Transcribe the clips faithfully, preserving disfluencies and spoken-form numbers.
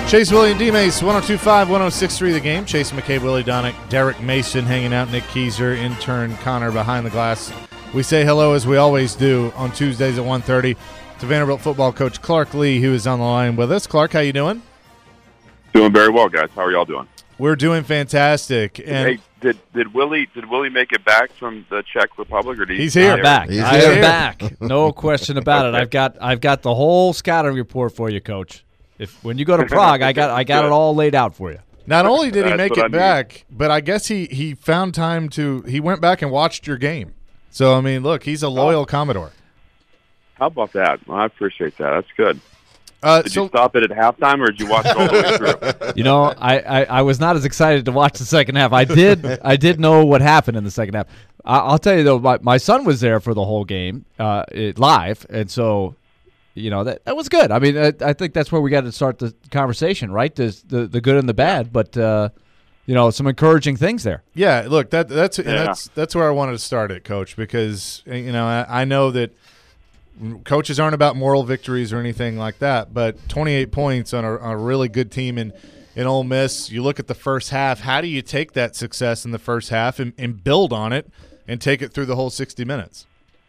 Chase, Willie, and D-Mace, one oh two point five, one oh six point three The Game. Chase McCabe, Willie Donick, Derek Mason hanging out, Nick Keyser, intern Connor behind the glass. We say hello, as we always do, on Tuesdays at one thirty to Vanderbilt football coach Clark Lea, who is on the line with us. Clark, how you doing? Doing very well, guys. How are y'all doing? We're doing fantastic. And hey, did did Willie did Willie make it back from the Czech Republic, or did he he's here? I'm back. He's I here. am back. No question about it. I've got I've got the whole scouting report for you, Coach. If when you go to Prague, I got I got it all laid out for you. Not only did he That's make what I it need. back, but I guess he, he found time to – he went back and watched your game. So, I mean, look, he's a loyal Oh. Commodore. How about that? Well, I appreciate that. That's good. Uh, Did so you stop it at halftime, or did you watch it all the way through? You know, I, I, I was not as excited to watch the second half. I did I did know what happened in the second half. I, I'll tell you though, my, my son was there for the whole game, uh, it, live, and so you know that that was good. I mean, I, I think that's where we got to start the conversation, right? There's the the good and the bad, but uh, you know, some encouraging things there. Yeah, look, that that's and Yeah. that's that's where I wanted to start it, Coach, because you know I, I know that coaches aren't about moral victories or anything like that, but twenty-eight points on a, on a really good team in in Ole Miss. You look at the first half. How do you take that success in the first half and, and build on it and take it through the whole sixty minutes?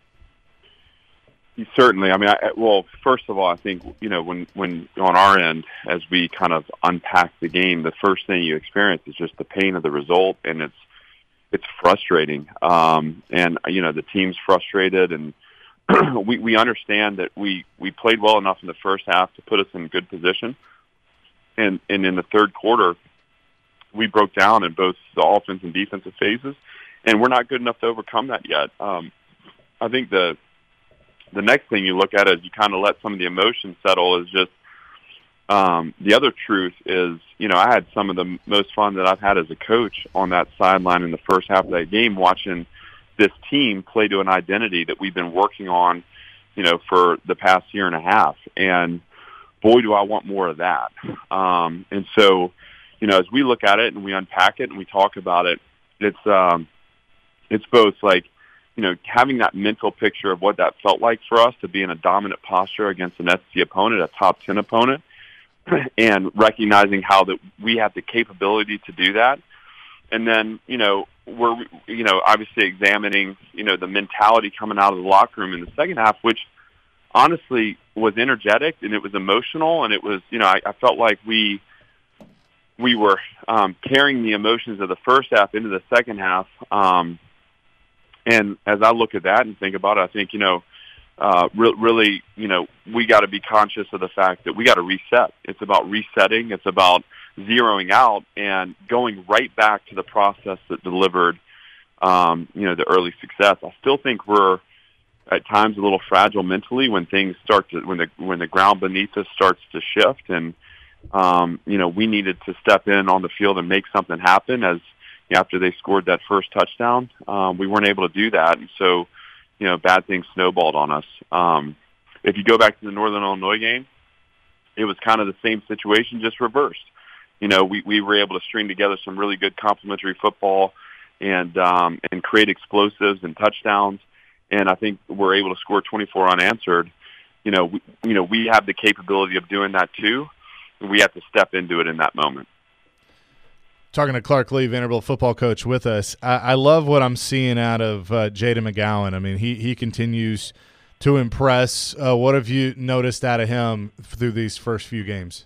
Certainly. I mean, I, well, first of all, I think, you know, when, when on our end, as we kind of unpack the game, the first thing you experience is just the pain of the result, and it's it's frustrating. Um, and, you know, the team's frustrated, and we, we understand that we, we played well enough in the first half to put us in good position. And, and in the third quarter, we broke down in both the offense and defensive phases, and we're not good enough to overcome that yet. Um, I think the the next thing you look at as you kind of let some of the emotions settle is just um, the other truth is, you know, I had some of the most fun that I've had as a coach on that sideline in the first half of that game, watching this team play to an identity that we've been working on, you know, for the past year and a half. And boy, do I want more of that. Um, and so, you know, as we look at it and we unpack it and we talk about it, it's um, it's both like, you know, having that mental picture of what that felt like for us to be in a dominant posture against an S E C opponent, a top ten opponent, and recognizing how that we have the capability to do that. And then, you know, we're, you know, obviously examining, you know, the mentality coming out of the locker room in the second half, which honestly was energetic and it was emotional. And it was, you know, I, I felt like we, we were um, carrying the emotions of the first half into the second half. Um, And as I look at that and think about it, I think, you know, uh, re- really, you know, we got to be conscious of the fact that we got to reset. It's about resetting. It's about zeroing out and going right back to the process that delivered, um, you know, the early success. I still think we're at times a little fragile mentally when things start to, when the, when the ground beneath us starts to shift. And, um, you know, we needed to step in on the field and make something happen as, after they scored that first touchdown. Um, we weren't able to do that. And so, you know, bad things snowballed on us. Um, if you go back to the Northern Illinois game, it was kind of the same situation, just reversed. You know, we, we were able to string together some really good complementary football and, um, and create explosives and touchdowns. And I think we're able to score twenty-four unanswered. You know, we, you know, we have the capability of doing that too. And we have to step into it in that moment. Talking to Clark Lea, Vanderbilt football coach, with us. I, I love what I'm seeing out of uh, Jaden McGowan. I mean, he he continues to impress. Uh, what have you noticed out of him through these first few games?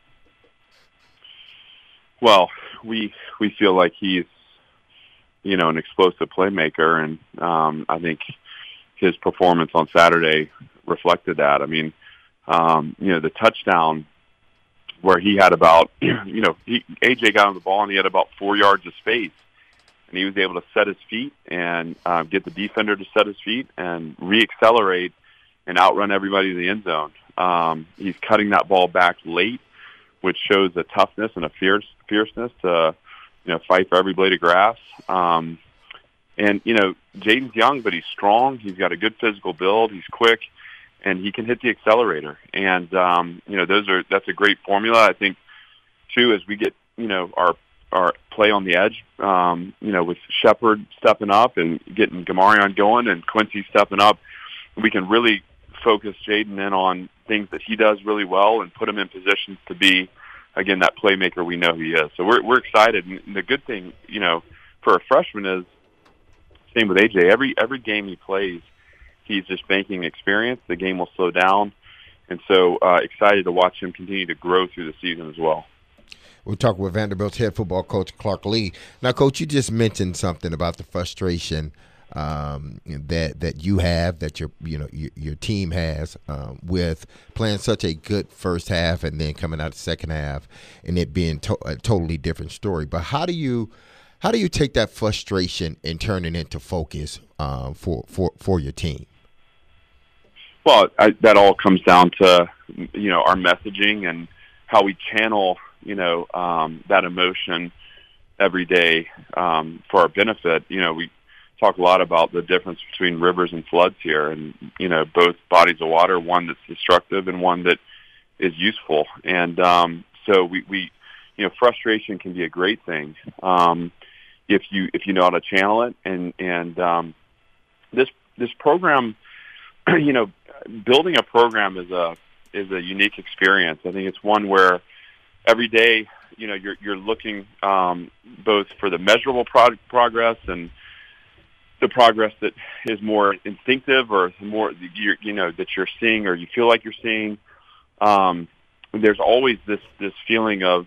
Well, we we feel like he's, you know, an explosive playmaker, and um, I think his performance on Saturday reflected that. I mean, um, you know, the touchdown where he had about, you know, he, A J got on the ball and he had about four yards of space, and he was able to set his feet and uh, get the defender to set his feet and re-accelerate and outrun everybody to the end zone. Um, he's cutting that ball back late, which shows a toughness and a fierce fierceness to, you know, fight for every blade of grass. Um, and, you know, Jaden's young, but he's strong. He's got a good physical build. He's quick. And he can hit the accelerator. And, um, you know, those are, that's a great formula. I think, too, as we get, you know, our, our play on the edge, um, you know, with Shepard stepping up and getting Gamarion going and Quincy stepping up, we can really focus Jaden in on things that he does really well and put him in positions to be again, that playmaker we know he is. So we're we're excited. And the good thing, you know, for a freshman is same with A J. Every every game he plays, he's just banking experience. The game will slow down, and so uh, excited to watch him continue to grow through the season as well. We're talking with Vanderbilt's head football coach, Clark Lea. Now, Coach, you just mentioned something about the frustration um, that that you have, that your you know your, your team has um, with playing such a good first half and then coming out the second half and it being to- a totally different story. But how do you how do you take that frustration and turn it into focus um, for for for your team? Well, I, that all comes down to you know our messaging and how we channel you know um, that emotion every day um, for our benefit. You know, we talk a lot about the difference between rivers and floods here, and you know, both bodies of water, one that's destructive and one that is useful. And um, so we, we, you know, frustration can be a great thing um, if you if you know how to channel it. And and um, this this program, you know, building a program is a is a unique experience. I think it's one where every day, you know, you're you're looking um, both for the measurable pro- progress and the progress that is more instinctive or more, you're, you know, that you're seeing or you feel like you're seeing. Um, there's always this this feeling of,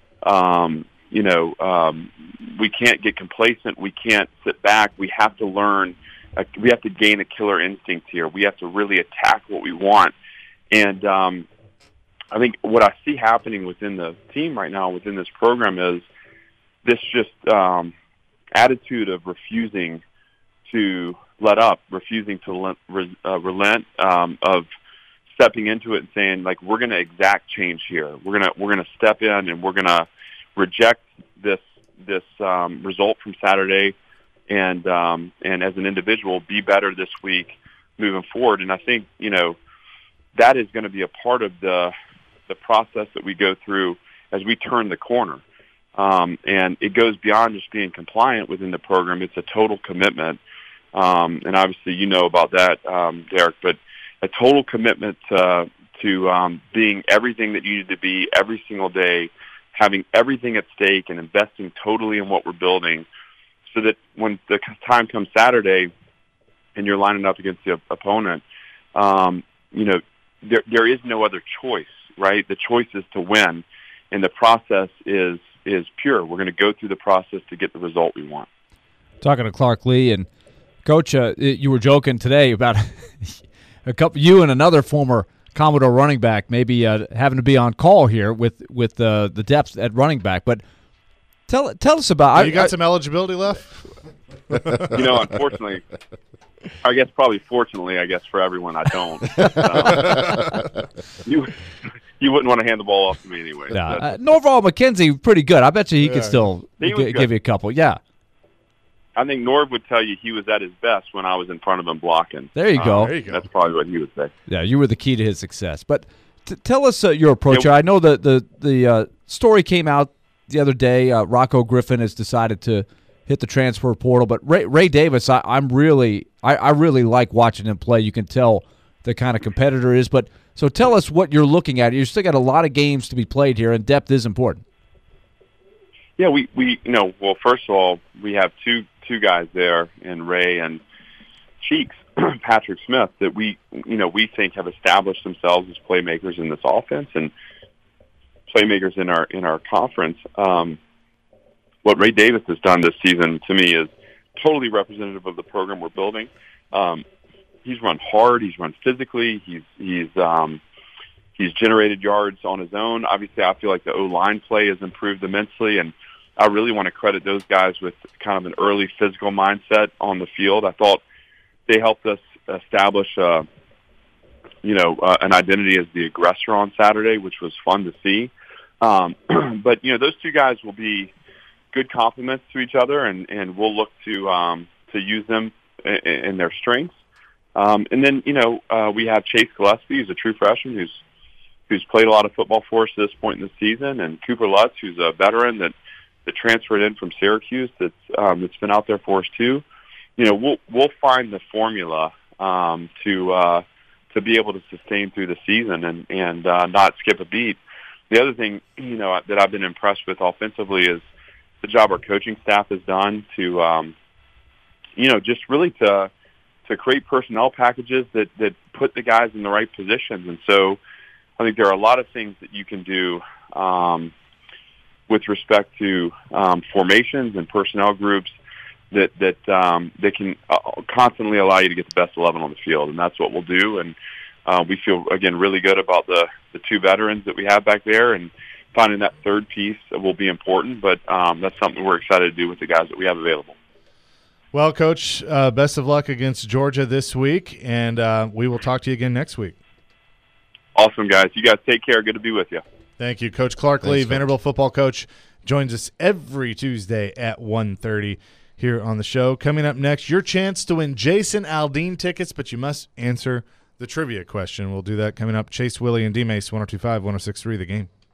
um, you know, um, we can't get complacent. We can't sit back. We have to learn. Uh, we have to gain a killer instinct here. We have to really attack what we want. And um, I think what I see happening within the team right now, within this program, is this just um, attitude of refusing to let up, refusing to uh, relent, um, of stepping into it and saying, like, we're going to exact change here. We're going to we're going to step in and we're going to reject this this um, result from Saturday, and um, and as an individual, be better this week moving forward. And I think you know that is going to be a part of the the process that we go through as we turn the corner. Um, and it goes beyond just being compliant within the program. It's a total commitment. Um, and obviously you know about that, um, Derek, but a total commitment uh, to um, being everything that you need to be every single day, having everything at stake and investing totally in what we're building so that when the time comes Saturday and you're lining up against the opponent, um, you know, there, there is no other choice, right? The choice is to win, and the process is is pure. We're going to go through the process to get the result we want. Talking to Clark Lea, and Coach, uh, you were joking today about a couple, you and another former Commodore running back maybe uh, having to be on call here with with uh, the depth at running back. But tell tell us about. Oh, I, you got I, some eligibility left? You know, unfortunately, I guess probably fortunately, I guess for everyone, I don't. Um, you you wouldn't want to hand the ball off to me anyway. Yeah, uh, Norval McKenzie, pretty good. I bet you he Yeah. could still He g- give you a couple. Yeah. I think Norv would tell you he was at his best when I was in front of him blocking. There you go. Um, There you go. That's probably what he would say. Yeah, you were the key to his success. But t- tell us uh, your approach. Yeah. I know the the the uh, story came out the other day. Uh, Rocco Griffin has decided to hit the transfer portal, but Ray, Ray Davis, I, I'm really, I, I really like watching him play. You can tell the kind of competitor he is. But so tell us what you're looking at. You still got a lot of games to be played here, and depth is important. Yeah, we, we you know, well, first of all, we have two two guys there in Ray and Cheeks, Patrick Smith, that we, you know, we think have established themselves as playmakers in this offense and playmakers in our in our conference. Um, what Ray Davis has done this season, to me, is totally representative of the program we're building. Um, he's run hard. He's run physically. He's he's um, he's generated yards on his own. Obviously, I feel like the O-line play has improved immensely, and I really want to credit those guys with kind of an early physical mindset on the field. I thought they helped us establish, uh, you know, uh, an identity as the aggressor on Saturday, which was fun to see. Um, but, you know, those two guys will be good complements to each other, and, and we'll look to um, to use them in, in their strengths. Um, and then, you know, uh, we have Chase Gillespie, who's a true freshman, who's who's played a lot of football for us at this point in the season, and Cooper Lutz, who's a veteran that that transferred in from Syracuse, that's um, that's been out there for us too. You know, we'll we'll find the formula um, to uh, to be able to sustain through the season and and uh, not skip a beat. the other thing, you know, that I've been impressed with offensively is the job our coaching staff has done to, um, you know, just really to to create personnel packages that, that put the guys in the right positions. And so I think there are a lot of things that you can do um, with respect to um, formations and personnel groups that that um, that can uh, constantly allow you to get the best eleven on the field, and that's what we'll do. And uh, we feel again really good about the the two veterans that we have back there, and finding that third piece will be important. But um, that's something we're excited to do with the guys that we have available. Well, Coach, uh, best of luck against Georgia this week, and uh, we will talk to you again next week. Awesome, guys. You guys take care. Good to be with you. Thank you. Coach Clark Thanks, Lea, Coach. Vanderbilt football coach, joins us every Tuesday at one thirty here on the show. Coming up next, your chance to win Jason Aldean tickets, but you must answer the trivia question. We'll do that coming up. Chase, Willie, and D-Mace, one oh two point five, one oh six point three, The Game.